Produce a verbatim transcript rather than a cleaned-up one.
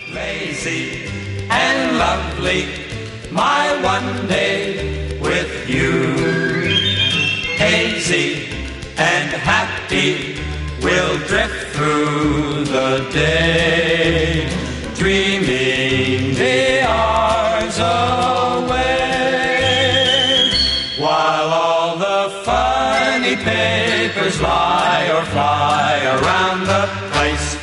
Lazy and lovely, my one day with you. Hazy and happy, we'll drift through the day, dreaming the hours away, while all the funny papers lie or fly around the place.